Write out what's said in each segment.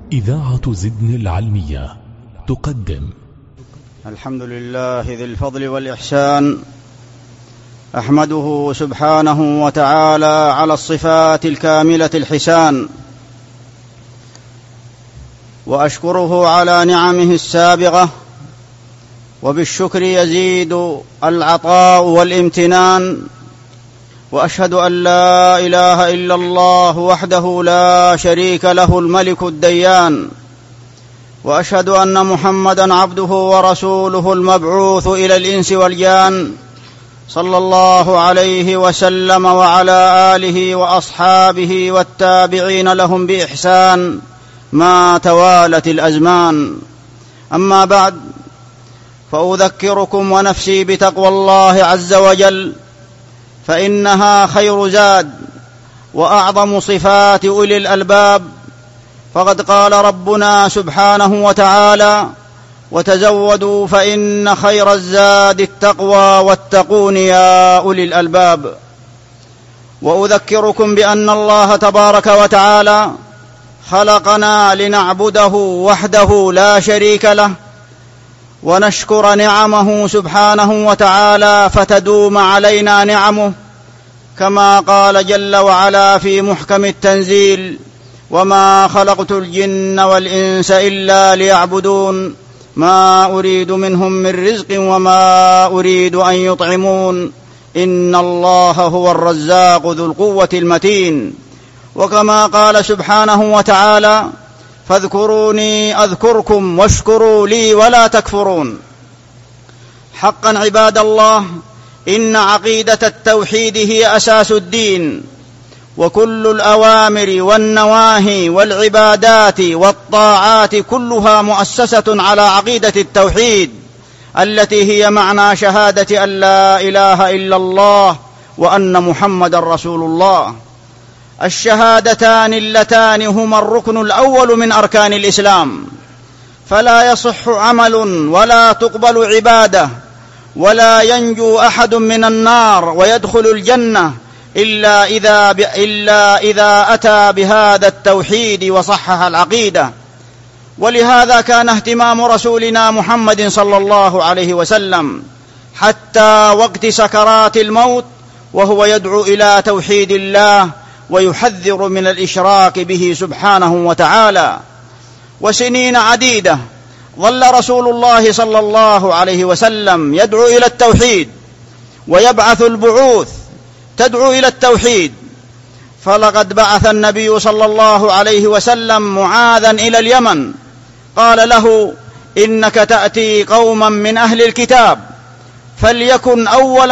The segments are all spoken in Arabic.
إذاعة زدن العلمية تقدم. الحمد لله ذي الفضل والإحسان، أحمده سبحانه وتعالى على الصفات الكاملة الحسان، وأشكره على نعمه السابغة، وبالشكر يزيد العطاء والامتنان، وأشهد أن لا إله إلا الله وحده لا شريك له الملك الديان، وأشهد أن محمدًا عبده ورسوله المبعوث إلى الإنس والجان، صلى الله عليه وسلم وعلى آله وأصحابه والتابعين لهم بإحسان ما توالت الأزمان. أما بعد، فأذكركم ونفسي بتقوى الله عز وجل، فإنها خير زاد وأعظم صفات أولي الألباب. فقد قال ربنا سبحانه وتعالى: وتزودوا فإن خير الزاد التقوى واتقون يا أولي الألباب. وأذكركم بأن الله تبارك وتعالى خلقنا لنعبده وحده لا شريك له، ونشكر نعمه سبحانه وتعالى فتدوم علينا نعمه، كما قال جل وعلا في محكم التنزيل: وما خلقت الجن والإنس إلا ليعبدون ما أريد منهم من رزق وما أريد أن يطعمون إن الله هو الرزاق ذو القوة المتين. وكما قال سبحانه وتعالى: فاذكروني أذكركم واشكروا لي ولا تكفرون. حقا عباد الله، إن عقيدة التوحيد هي أساس الدين، وكل الأوامر والنواهي والعبادات والطاعات كلها مؤسسة على عقيدة التوحيد، التي هي معنى شهادة أن لا إله إلا الله وأن محمدًا رسول الله. الشهادتان اللتان هما الركن الأول من أركان الإسلام، فلا يصح عمل ولا تقبل عبادة ولا ينجو أحد من النار ويدخل الجنة إلا إذا أتى بهذا التوحيد وصحح العقيدة. ولهذا كان اهتمام رسولنا محمد صلى الله عليه وسلم حتى وقت سكرات الموت وهو يدعو إلى توحيد الله ويحذر من الإشراك به سبحانه وتعالى. وسنين عديدة ظل رسول الله صلى الله عليه وسلم يدعو إلى التوحيد، ويبعث البعوث تدعو إلى التوحيد. فلقد بعث النبي صلى الله عليه وسلم معاذا إلى اليمن، قال له: إنك تأتي قوما من أهل الكتاب، فليكن أول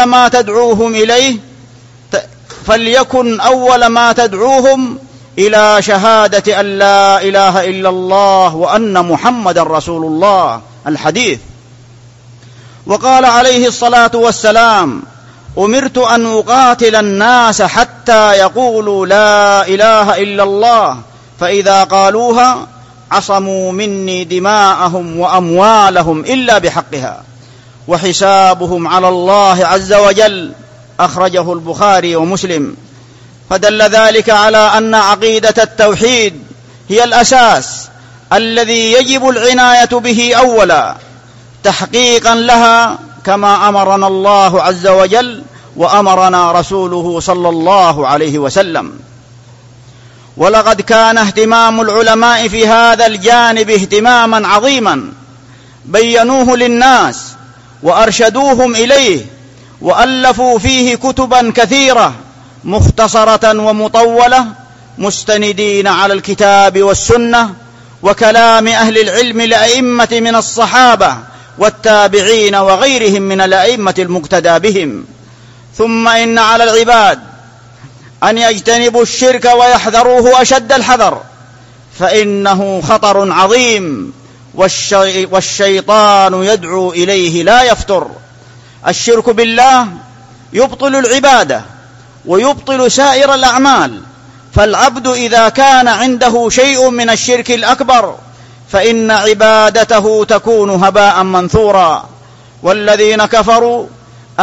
ما تدعوهم إلى شهادة أن لا إله إلا الله وأن محمدا رسول الله. الحديث. وقال عليه الصلاة والسلام: أمرت أن أقاتل الناس حتى يقولوا لا إله إلا الله، فإذا قالوها عصموا مني دماءهم وأموالهم إلا بحقها وحسابهم على الله عز وجل. أخرجه البخاري ومسلم. فدل ذلك على أن عقيدة التوحيد هي الأساس الذي يجب العناية به أولا، تحقيقا لها كما أمرنا الله عز وجل وأمرنا رسوله صلى الله عليه وسلم. ولقد كان اهتمام العلماء في هذا الجانب اهتماما عظيما، بينوه للناس وأرشدوهم إليه، وألفوا فيه كتبا كثيرة مختصرة ومطولة، مستندين على الكتاب والسنة وكلام أهل العلم الأئمة من الصحابة والتابعين وغيرهم من الأئمة المقتدى بهم. ثم إن على العباد أن يجتنبوا الشرك ويحذروه أشد الحذر، فإنه خطر عظيم، والشيطان يدعو إليه لا يفتر. الشرك بالله يبطل العبادة ويبطل سائر الأعمال، فالعبد إذا كان عنده شيء من الشرك الأكبر فإن عبادته تكون هباء منثورا. والذين كفروا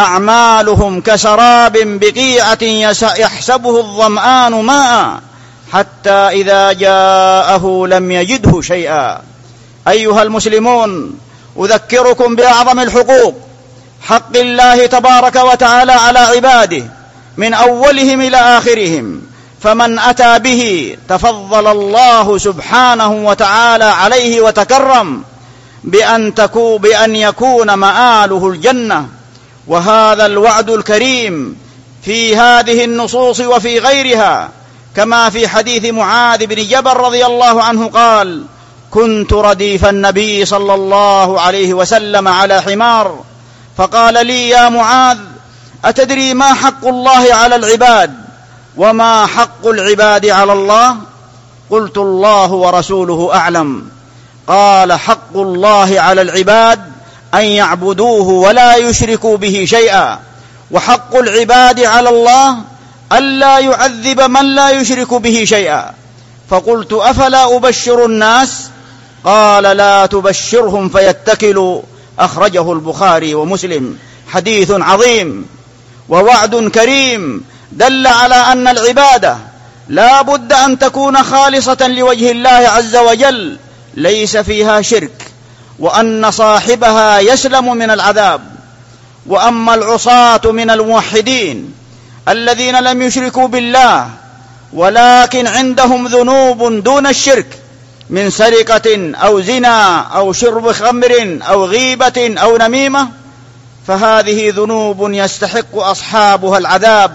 أعمالهم كسراب بقيعة يحسبه الظمآن ماء حتى إذا جاءه لم يجده شيئا. أيها المسلمون، أذكركم بأعظم الحقوق، حق الله تبارك وتعالى على عباده من أولهم إلى آخرهم، فمن أتى به تفضل الله سبحانه وتعالى عليه وتكرم بأن يكون مآله الجنة. وهذا الوعد الكريم في هذه النصوص وفي غيرها، كما في حديث معاذ بن جبل رضي الله عنه قال: كنت رديف النبي صلى الله عليه وسلم على حمار، فقال لي: يا معاذ، أتدري ما حق الله على العباد وما حق العباد على الله؟ قلت: الله ورسوله أعلم. قال: حق الله على العباد أن يعبدوه ولا يشركوا به شيئا، وحق العباد على الله ألا يعذب من لا يشرك به شيئا. فقلت: أفلا أبشر الناس؟ قال: لا تبشرهم فيتكلوا. أخرجه البخاري ومسلم. حديث عظيم ووعد كريم دل على أن العبادة لا بد أن تكون خالصة لوجه الله عز وجل، ليس فيها شرك، وأن صاحبها يسلم من العذاب. وأما العصاة من الموحدين الذين لم يشركوا بالله ولكن عندهم ذنوب دون الشرك من سرقة أو زنا أو شرب خمر أو غيبة أو نميمة، فهذه ذنوب يستحق أصحابها العذاب،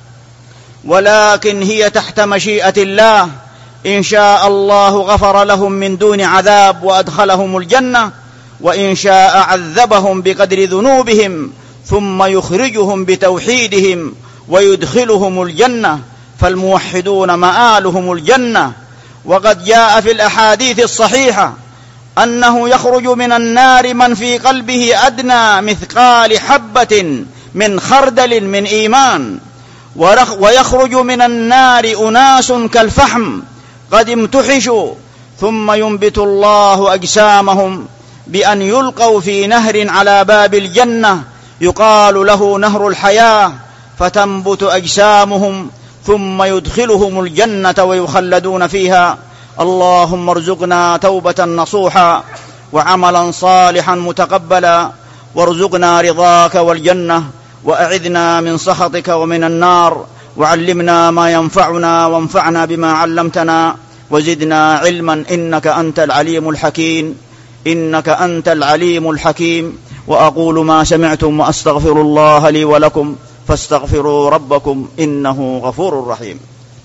ولكن هي تحت مشيئة الله. إن شاء الله غفر لهم من دون عذاب وأدخلهم الجنة، وإن شاء عذبهم بقدر ذنوبهم ثم يخرجهم بتوحيدهم ويدخلهم الجنة، فالموحدون مآلهم الجنة. وقد جاء في الأحاديث الصحيحة أنه يخرج من النار من في قلبه أدنى مثقال حبة من خردل من إيمان، ويخرج من النار أناس كالفحم قد امتحشوا، ثم ينبت الله أجسامهم بأن يلقوا في نهر على باب الجنة يقال له نهر الحياة، فتنبت أجسامهم ثم يدخلهم الجنة ويخلدون فيها. اللهم ارزقنا توبة نصوحا وعملا صالحا متقبلا، وارزقنا رضاك والجنة، وأعذنا من سخطك ومن النار، وعلمنا ما ينفعنا وانفعنا بما علمتنا، وزدنا علما إنك أنت العليم الحكيم، إنك أنت العليم الحكيم. وأقول ما سمعتم وأستغفر الله لي ولكم فاستغفروا ربكم إنه غفور رحيم.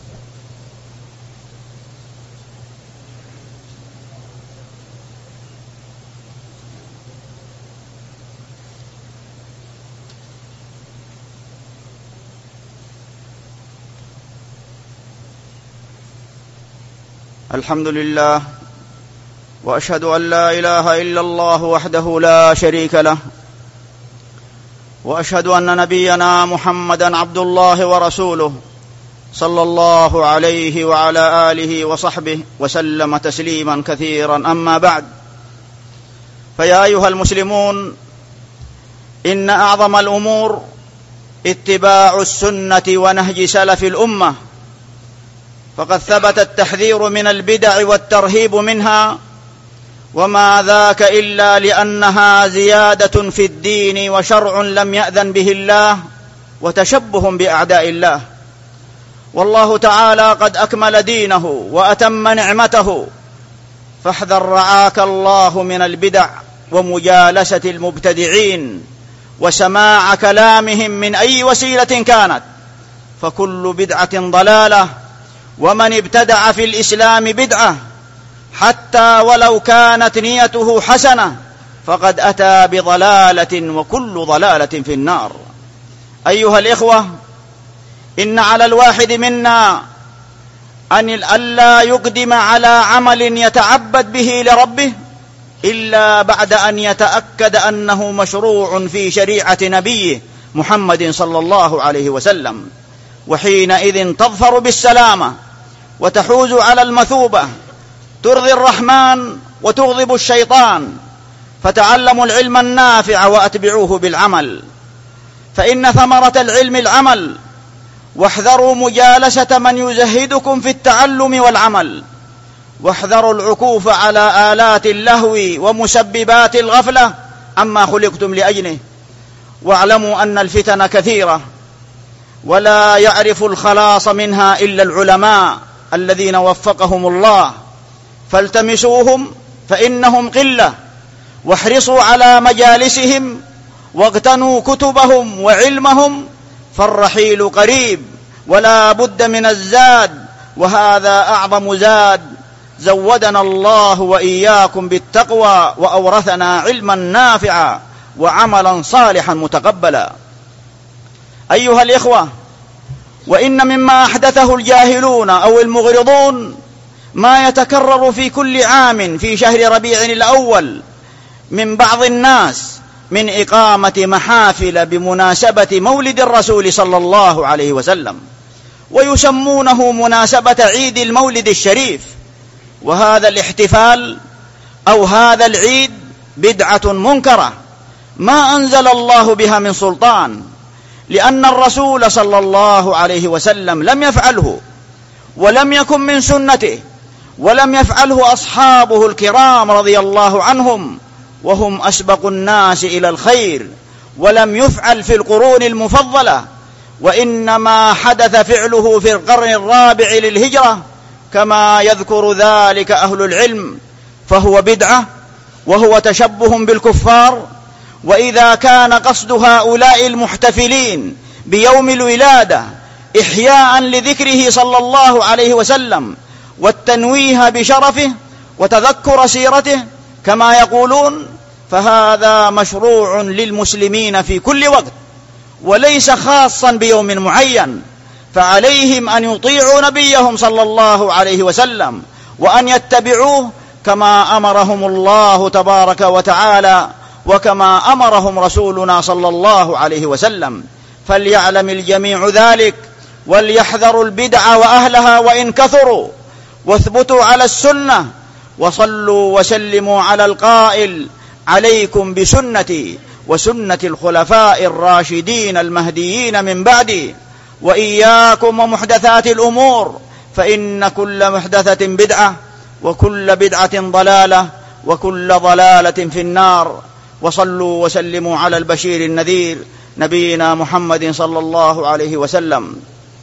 الحمد لله، وأشهد أن لا إله إلا الله وحده لا شريك له، وأشهد أن نبينا محمدا عبد الله ورسوله صلى الله عليه وعلى آله وصحبه وسلم تسليما كثيرا. أما بعد، فيا أيها المسلمون، إن أعظم الأمور اتباع السنة ونهج سلف الأمة، فقد ثبت التحذير من البدع والترهيب منها، وما ذاك إلا لأنها زيادة في الدين وشرع لم يأذن به الله وتشبه بأعداء الله. والله تعالى قد أكمل دينه وأتم نعمته، فاحذر رعاك الله من البدع ومجالسة المبتدعين وسماع كلامهم من أي وسيلة كانت، فكل بدعة ضلالة، ومن ابتدع في الإسلام بدعة حتى ولو كانت نيته حسنة فقد أتى بضلالة، وكل ضلالة في النار. أيها الإخوة، إن على الواحد منا أن ألا يقدم على عمل يتعبد به لربه إلا بعد أن يتأكد أنه مشروع في شريعة نبيه محمد صلى الله عليه وسلم، وحينئذ تظفر بالسلامة وتحوز على المثوبة، ترضي الرحمن وتغضب الشيطان. فتعلموا العلم النافع وأتبعوه بالعمل، فإن ثمرة العلم العمل، واحذروا مجالسة من يزهدكم في التعلم والعمل، واحذروا العكوف على آلات اللهو ومسببات الغفلة عما خلقتم لأجله، واعلموا أن الفتن كثيرة ولا يعرف الخلاص منها إلا العلماء الذين وفقهم الله، فالتمسوهم فإنهم قلة، واحرصوا على مجالسهم، واغتنوا كتبهم وعلمهم، فالرحيل قريب ولا بد من الزاد، وهذا أعظم زاد. زودنا الله وإياكم بالتقوى وأورثنا علما نافعا وعملا صالحا متقبلا. أيها الإخوة، وإن مما أحدثه الجاهلون أو المغرضون ما يتكرر في كل عام في شهر ربيع الأول من بعض الناس من إقامة محافل بمناسبة مولد الرسول صلى الله عليه وسلم، ويسمونه مناسبة عيد المولد الشريف. وهذا الاحتفال أو هذا العيد بدعة منكرة ما أنزل الله بها من سلطان، لأن الرسول صلى الله عليه وسلم لم يفعله، ولم يكن من سنته، ولم يفعله أصحابه الكرام رضي الله عنهم وهم أسبق الناس إلى الخير، ولم يفعل في القرون المفضلة، وإنما حدث فعله في القرن الرابع للهجرة كما يذكر ذلك أهل العلم، فهو بدعة وهو تشبه بالكفار. وإذا كان قصد هؤلاء المحتفلين بيوم الولادة إحياء لذكره صلى الله عليه وسلم والتنويه بشرفه وتذكر سيرته كما يقولون، فهذا مشروع للمسلمين في كل وقت وليس خاصا بيوم معين، فعليهم أن يطيعوا نبيهم صلى الله عليه وسلم وأن يتبعوه كما أمرهم الله تبارك وتعالى وكما أمرهم رسولنا صلى الله عليه وسلم. فليعلم الجميع ذلك، وليحذروا البدع وأهلها وإن كثروا، واثبتوا على السنة، وصلوا وسلموا على القائل: عليكم بسنتي وسنة الخلفاء الراشدين المهديين من بعدي، وإياكم ومحدثات الأمور، فإن كل محدثة بدعة، وكل بدعة ضلالة، وكل ضلالة في النار. وصلوا وسلموا على البشير النذير نبينا محمد صلى الله عليه وسلم،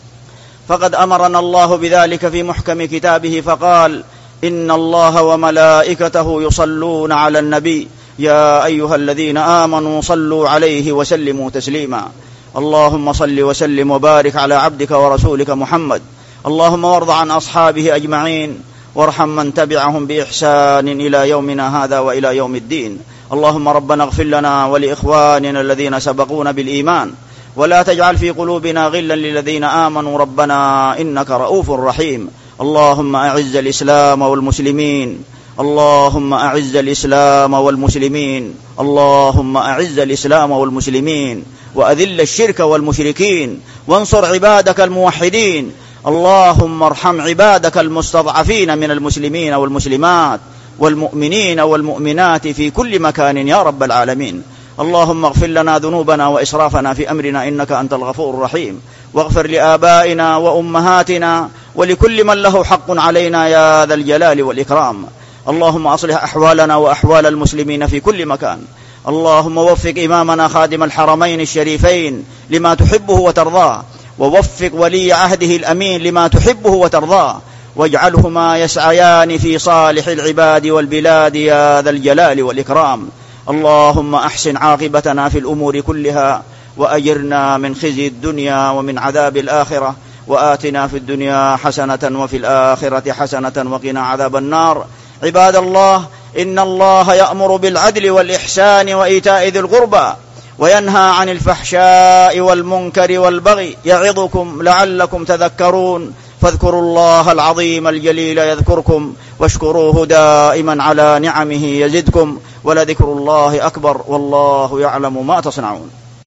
فقد أمرنا الله بذلك في محكم كتابه فقال: إن الله وملائكته يصلون على النبي يا أيها الذين آمنوا صلوا عليه وسلموا تسليما. اللهم صل وسلم وبارك على عبدك ورسولك محمد. اللهم وارض عن أصحابه أجمعين، وارحم من تبعهم بإحسان إلى يومنا هذا وإلى يوم الدين. اللهم ربنا اغفر لنا ولإخواننا الذين سبقونا بالإيمان، ولا تجعل في قلوبنا غلا للذين آمنوا ربنا إنك رؤوف رحيم. اللهم أعز الإسلام والمسلمين، اللهم أعز الإسلام والمسلمين، اللهم أعز الإسلام والمسلمين، وأذل الشرك والمشركين، وانصر عبادك الموحدين. اللهم ارحم عبادك المستضعفين من المسلمين والمسلمات والمؤمنين والمؤمنات في كل مكان يا رب العالمين. اللهم اغفر لنا ذنوبنا وإسرافنا في أمرنا إنك أنت الغفور الرحيم، واغفر لآبائنا وأمهاتنا ولكل من له حق علينا يا ذا الجلال والإكرام. اللهم أصلح أحوالنا وأحوال المسلمين في كل مكان. اللهم وفق إمامنا خادم الحرمين الشريفين لما تحبه وترضاه، ووفق ولي عهده الأمين لما تحبه وترضاه، واجعلهما يسعيان في صالح العباد والبلاد يا ذا الجلال والإكرام. اللهم أحسن عاقبتنا في الأمور كلها، وأجرنا من خزي الدنيا ومن عذاب الآخرة، وآتنا في الدنيا حسنة وفي الآخرة حسنة وقنا عذاب النار. عباد الله، إن الله يأمر بالعدل والإحسان وإيتاء ذي القربى، وينهى عن الفحشاء والمنكر والبغي، يعظكم لعلكم تذكرون. فاذكروا الله العظيم الجليل يذكركم، واشكروه دائما على نعمه يزدكم، ولذكر الله أكبر، والله يعلم ما تصنعون.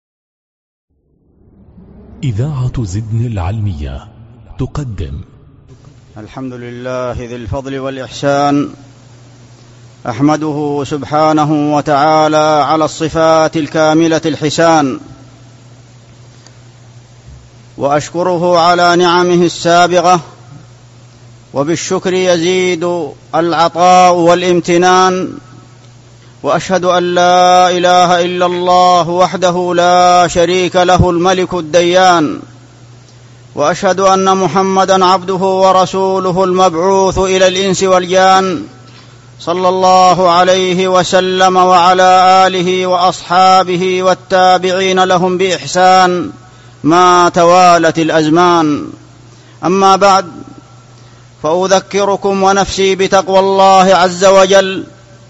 إذاعة زدن العلمية تقدم: الحمد لله ذي الفضل والإحسان، أحمده سبحانه وتعالى على الصفات الكاملة الحسان، وأشكره على نعمه السابغة، وبالشكر يزيد العطاء والامتنان، وأشهد أن لا إله إلا الله وحده لا شريك له الملك الديان، وأشهد أن محمدًا عبده ورسوله المبعوث إلى الإنس والجان، صلى الله عليه وسلم وعلى آله وأصحابه والتابعين لهم بإحسان ما توالت الأزمان. أما بعد، فأذكركم ونفسي بتقوى الله عز وجل،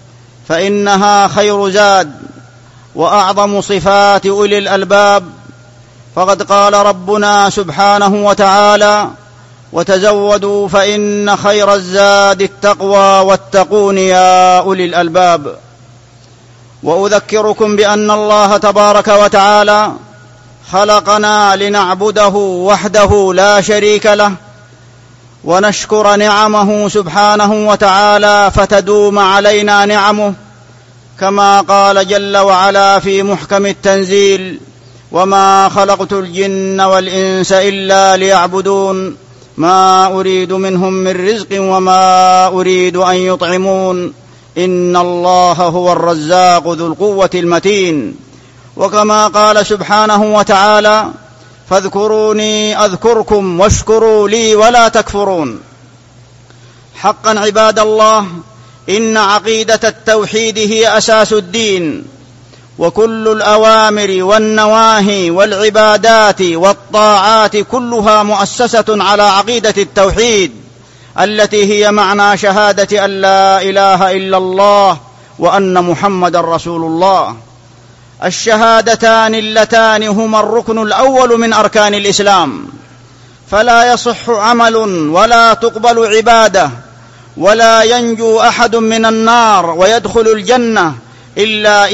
فإنها خير زاد وأعظم صفات أولي الألباب. فقد قال ربنا سبحانه وتعالى: وتزودوا فإن خير الزاد التقوى واتقون يا أولي الألباب. وأذكركم بأن الله تبارك وتعالى خلقنا لنعبده وحده لا شريك له، ونشكر نعمه سبحانه وتعالى فتدوم علينا نعمه، كما قال جل وعلا في محكم التنزيل: وما خلقت الجن والإنس إلا ليعبدون ما أريد منهم من رزق وما أريد أن يطعمون إن الله هو الرزاق ذو القوة المتين. وكما قال سبحانه وتعالى: فاذكروني أذكركم واشكروا لي ولا تكفرون. حقا عباد الله، إن عقيدة التوحيد هي أساس الدين، وكل الأوامر والنواهي والعبادات والطاعات كلها مؤسسة على عقيدة التوحيد، التي هي معنى شهادة أن لا إله إلا الله وأن محمد رسول الله. الشهادتان اللتان هما الركن الأول من أركان الإسلام، فلا يصح عمل ولا تقبل عبادة ولا ينجو أحد من النار ويدخل الجنة إلا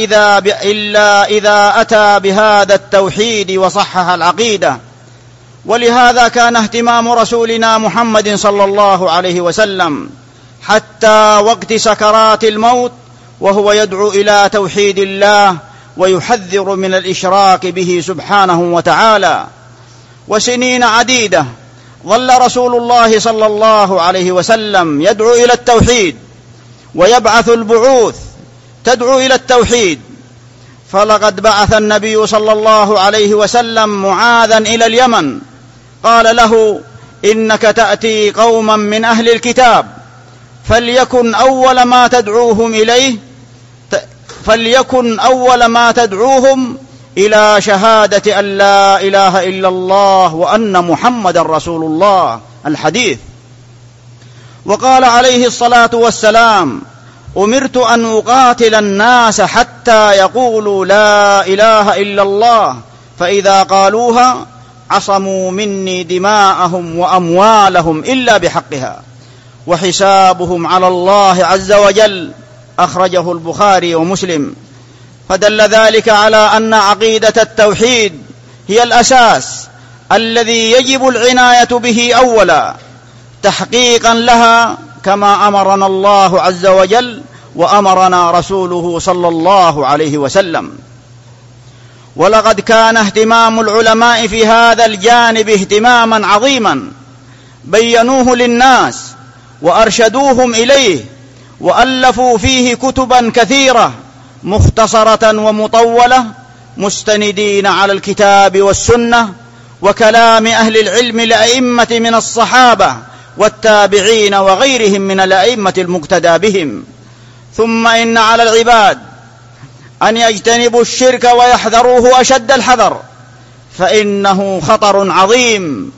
إذا أتى بهذا التوحيد وصحح العقيدة. ولهذا كان اهتمام رسولنا محمد صلى الله عليه وسلم حتى وقت سكرات الموت وهو يدعو إلى توحيد الله ويحذر من الإشراك به سبحانه وتعالى. وسنين عديدة ظل رسول الله صلى الله عليه وسلم يدعو إلى التوحيد، ويبعث البعوث تدعو إلى التوحيد. فلقد بعث النبي صلى الله عليه وسلم معاذا إلى اليمن، قال له: إنك تأتي قوما من أهل الكتاب، فليكن أول ما تدعوهم إلى شهادة أن لا إله إلا الله وأن محمد رسول الله. الحديث. وقال عليه الصلاة والسلام: أمرت أن أقاتل الناس حتى يقولوا لا إله إلا الله، فإذا قالوها عصموا مني دماءهم وأموالهم إلا بحقها، وحسابهم على الله عز وجل. أخرجه البخاري ومسلم. فدل ذلك على أن عقيدة التوحيد هي الأساس الذي يجب العناية به أولا، تحقيقا لها، كما أمرنا الله عز وجل وأمرنا رسوله صلى الله عليه وسلم. ولقد كان اهتمام العلماء في هذا الجانب اهتماما عظيما، بينوه للناس وأرشدوهم إليه، وألفوا فيه كتبا كثيرة مختصرة ومطولة، مستندين على الكتاب والسنة وكلام أهل العلم الأئمة من الصحابة والتابعين وغيرهم من الأئمة المقتدى بهم. ثم إن على العباد أن يجتنبوا الشرك ويحذروه أشد الحذر، فإنه خطر عظيم،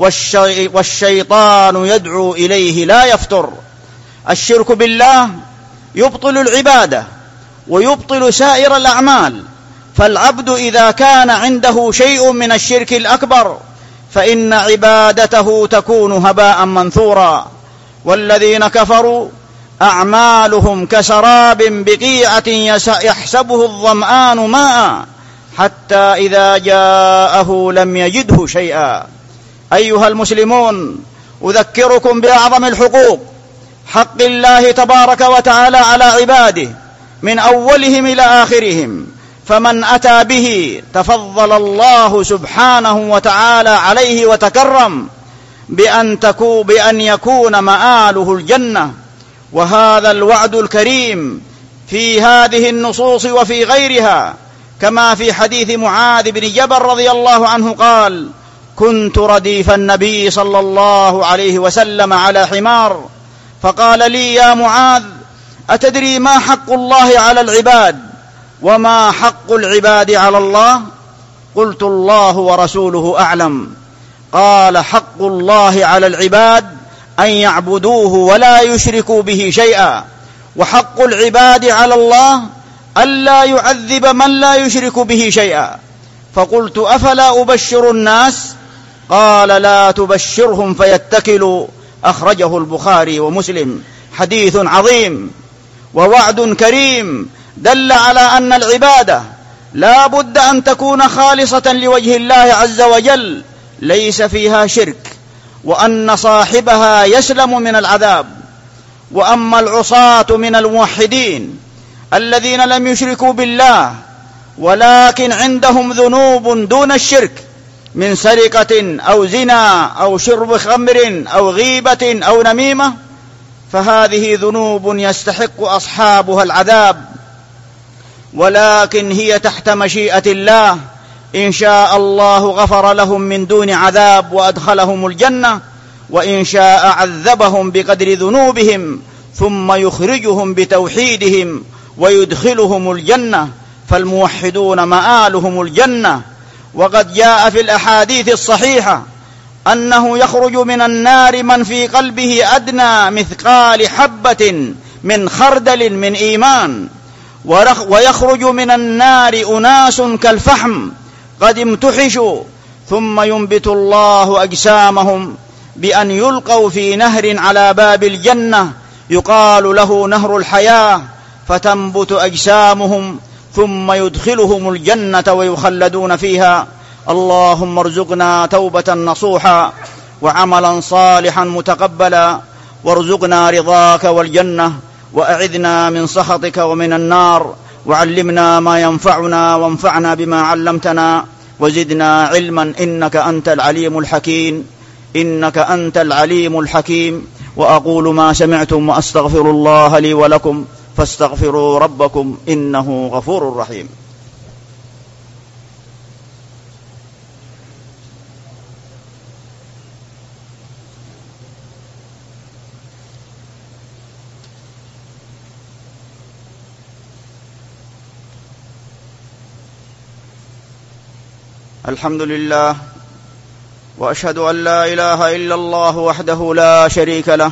والشيطان يدعو إليه لا يفتر. الشرك بالله يبطل العبادة ويبطل سائر الأعمال، فالعبد إذا كان عنده شيء من الشرك الأكبر فإن عبادته تكون هباء منثورا. والذين كفروا أعمالهم كسراب بقيعة يحسبه الظمآن ماء حتى إذا جاءه لم يجده شيئا. أيها المسلمون، أذكركم بأعظم الحقوق، حق الله تبارك وتعالى على عباده من أولهم إلى آخرهم، فمن أتى به تفضل الله سبحانه وتعالى عليه وتكرم بأن يكون مآله الجنة. وهذا الوعد الكريم في هذه النصوص وفي غيرها، كما في حديث معاذ بن جبل رضي الله عنه قال: كنت رديف النبي صلى الله عليه وسلم على حمار، فقال لي: يا معاذ، أتدري ما حق الله على العباد وما حق العباد على الله؟ قلت: الله ورسوله أعلم. قال: حق الله على العباد أن يعبدوه ولا يشركوا به شيئا، وحق العباد على الله ألا يعذب من لا يشرك به شيئا. فقلت: أفلا أبشر الناس؟ قال: لا تبشرهم فيتكلوا. أخرجه البخاري ومسلم. حديث عظيم ووعد كريم دل على أن العبادة لا بد أن تكون خالصة لوجه الله عز وجل، ليس فيها شرك، وأن صاحبها يسلم من العذاب. وأما العصاة من الموحدين الذين لم يشركوا بالله ولكن عندهم ذنوب دون الشرك من سرقة أو زنا أو شرب خمر أو غيبة أو نميمة، فهذه ذنوب يستحق أصحابها العذاب، ولكن هي تحت مشيئة الله. إن شاء الله غفر لهم من دون عذاب وأدخلهم الجنة، وإن شاء عذبهم بقدر ذنوبهم ثم يخرجهم بتوحيدهم ويدخلهم الجنة، فالموحدون مآلهم الجنة. وقد جاء في الأحاديث الصحيحة أنه يخرج من النار من في قلبه أدنى مثقال حبة من خردل من إيمان، ويخرج من النار أناس كالفحم قد امتحشوا، ثم ينبت الله أجسامهم بأن يلقوا في نهر على باب الجنة يقال له نهر الحياة، فتنبت أجسامهم ثم يدخلهم الجنة ويخلدون فيها. اللهم ارزقنا توبة نصوحا وعملا صالحا متقبلا، وارزقنا رضاك والجنة، وأعذنا من سخطك ومن النار، وعلمنا ما ينفعنا وانفعنا بما علمتنا، وزدنا علما إنك أنت العليم الحكيم، إنك أنت العليم الحكيم. وأقول ما سمعتم وأستغفر الله لي ولكم فاستغفروا ربكم إنه غفور رحيم. الحمد لله، وأشهد أن لا إله إلا الله وحده لا شريك له،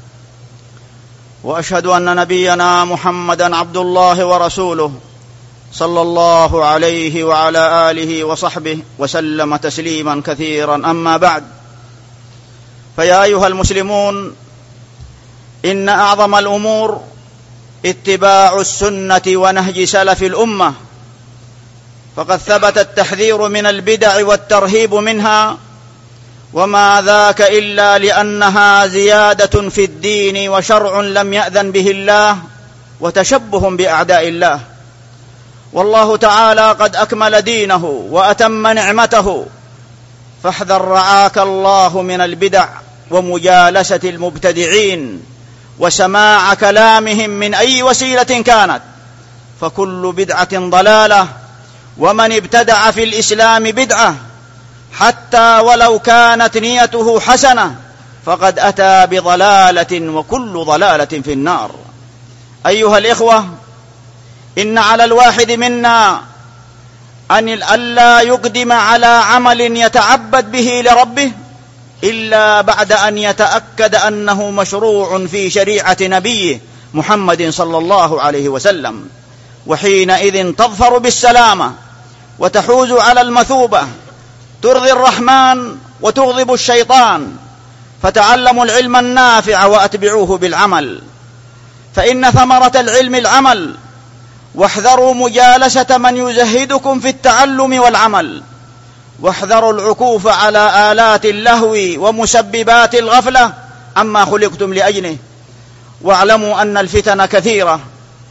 وأشهد أن نبينا محمدا عبد الله ورسوله صلى الله عليه وعلى آله وصحبه وسلم تسليما كثيرا. أما بعد، فيا أيها المسلمون، إن أعظم الأمور اتباع السنة ونهج سلف الأمة، فقد ثبت التحذير من البدع والترهيب منها، وما ذاك إلا لأنها زيادة في الدين وشرع لم يأذن به الله وتشبه بأعداء الله. والله تعالى قد أكمل دينه وأتم نعمته، فاحذر رعاك الله من البدع ومجالسة المبتدعين وسماع كلامهم من أي وسيلة كانت، فكل بدعة ضلالة، ومن ابتدع في الإسلام بدعة حتى ولو كانت نيته حسنة فقد أتى بضلالة، وكل ضلالة في النار. أيها الإخوة، إن على الواحد منا أن ألا يقدم على عمل يتعبد به لربه إلا بعد أن يتأكد أنه مشروع في شريعة نبيه محمد صلى الله عليه وسلم، وحينئذ تظفر بالسلامة وتحوز على المثوبة، ترضي الرحمن وتغضب الشيطان. فتعلموا العلم النافع وأتبعوه بالعمل، فإن ثمرة العلم العمل، واحذروا مجالسة من يزهدكم في التعلم والعمل، واحذروا العكوف على آلات اللهو ومسببات الغفلة عما خلقتم لأجله. واعلموا أن الفتن كثيرة،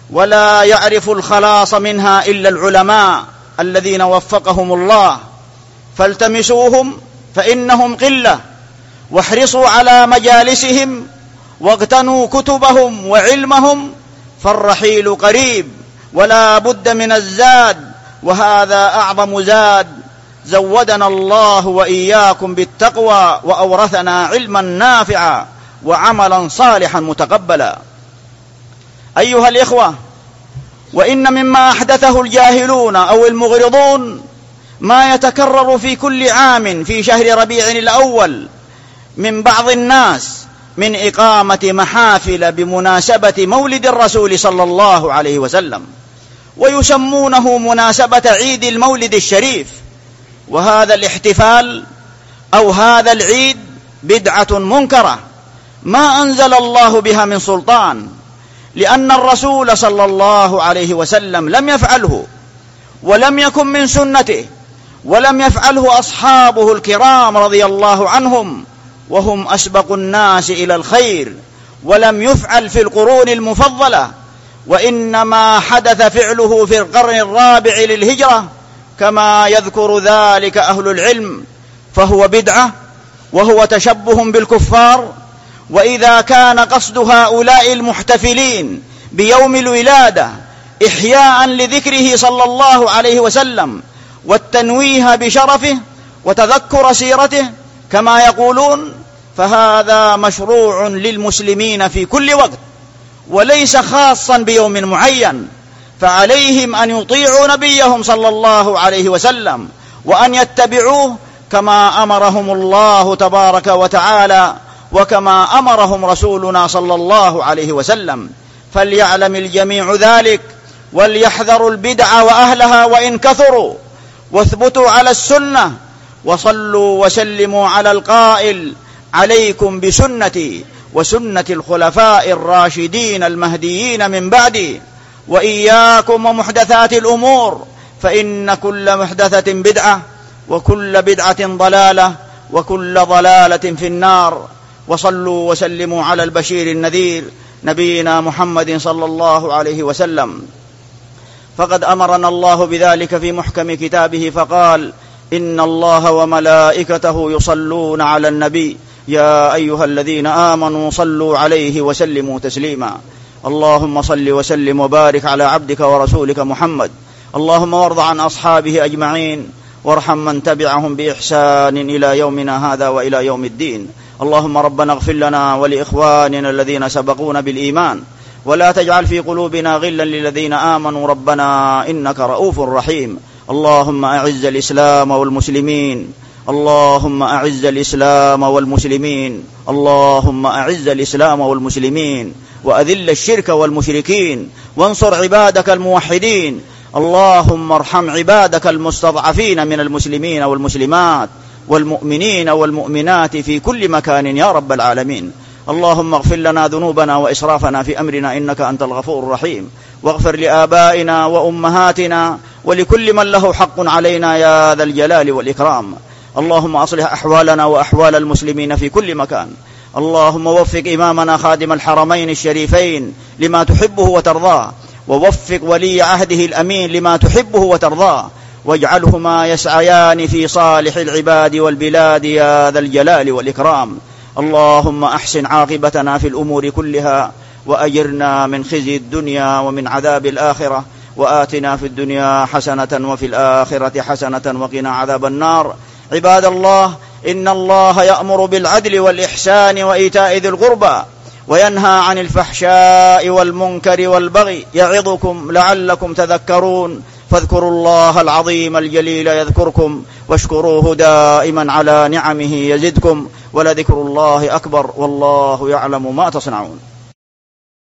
ولا يعرف الخلاص منها إلا العلماء الذين وفقهم الله، فالتمسوهم فإنهم قلة، واحرصوا على مجالسهم، واغتنوا كتبهم وعلمهم، فالرحيل قريب ولا بد من الزاد، وهذا أعظم زاد. زودنا الله وإياكم بالتقوى، وأورثنا علما نافعا وعملا صالحا متقبلا. أيها الإخوة، وإن مما أحدثه الجاهلون أو المغرضون ما يتكرر في كل عام في شهر ربيع الأول من بعض الناس من إقامة محافل بمناسبة مولد الرسول صلى الله عليه وسلم، ويسمونه مناسبة عيد المولد الشريف. وهذا الاحتفال أو هذا العيد بدعة منكرة ما أنزل الله بها من سلطان، لأن الرسول صلى الله عليه وسلم لم يفعله، ولم يكن من سنته، ولم يفعله أصحابه الكرام رضي الله عنهم، وهم أسبق الناس إلى الخير، ولم يفعل في القرون المفضلة، وإنما حدث فعله في القرن الرابع للهجرة كما يذكر ذلك أهل العلم، فهو بدعة وهو تشبه بالكفار. وإذا كان قصد هؤلاء المحتفلين بيوم الولادة إحياء لذكره صلى الله عليه وسلم والتنويه بشرفه وتذكر سيرته كما يقولون، فهذا مشروع للمسلمين في كل وقت وليس خاصا بيوم معين، فعليهم أن يطيعوا نبيهم صلى الله عليه وسلم وأن يتبعوه كما أمرهم الله تبارك وتعالى، وكما أمرهم رسولنا صلى الله عليه وسلم. فليعلم الجميع ذلك، وليحذروا البدع وأهلها وإن كثروا، واثبتوا على السنة، وصلوا وسلموا على القائل: عليكم بسنتي وسنة الخلفاء الراشدين المهديين من بعدي، وإياكم ومحدثات الأمور، فإن كل محدثة بدعة، وكل بدعة ضلالة، وكل ضلالة في النار. وصلوا وسلموا على البشير النذير نبينا محمد صلى الله عليه وسلم، فقد أمرنا الله بذلك في محكم كتابه فقال: إن الله وملائكته يصلون على النبي يا أيها الذين آمنوا صلوا عليه وسلموا تسليما. اللهم صل وسلم وبارك على عبدك ورسولك محمد. اللهم وارض عن أصحابه أجمعين، وارحم من تبعهم بإحسان إلى يومنا هذا وإلى يوم الدين. اللهم ربنا اغفر لنا ولإخواننا الذين سبقونا بالإيمان، ولا تجعل في قلوبنا غلا للذين آمنوا ربنا إنك رؤوف رحيم. اللهم أعز الإسلام والمسلمين، اللهم أعز الإسلام والمسلمين، اللهم أعز الإسلام والمسلمين، وأذل الشرك والمشركين، وانصر عبادك الموحدين. اللهم ارحم عبادك المستضعفين من المسلمين والمسلمات والمؤمنين والمؤمنات في كل مكان يا رب العالمين. اللهم اغفر لنا ذنوبنا وإسرافنا في أمرنا إنك أنت الغفور الرحيم، واغفر لآبائنا وأمهاتنا ولكل من له حق علينا يا ذا الجلال والإكرام. اللهم أصلح أحوالنا وأحوال المسلمين في كل مكان. اللهم وفق إمامنا خادم الحرمين الشريفين لما تحبه وترضاه، ووفق ولي عهده الأمين لما تحبه وترضاه، واجعلهما يسعيان في صالح العباد والبلاد يا ذا الجلال والإكرام. اللهم أحسن عاقبتنا في الأمور كلها، وأجرنا من خزي الدنيا ومن عذاب الآخرة، وآتنا في الدنيا حسنة وفي الآخرة حسنة وقنا عذاب النار. عباد الله، إن الله يأمر بالعدل والإحسان وإيتاء ذي القربى، وينهى عن الفحشاء والمنكر والبغي، يعظكم لعلكم تذكرون. فاذكروا الله العظيم الجليل يذكركم، واشكروه دائما على نعمه يزدكم، ولذكر الله أكبر، والله يعلم ما تصنعون.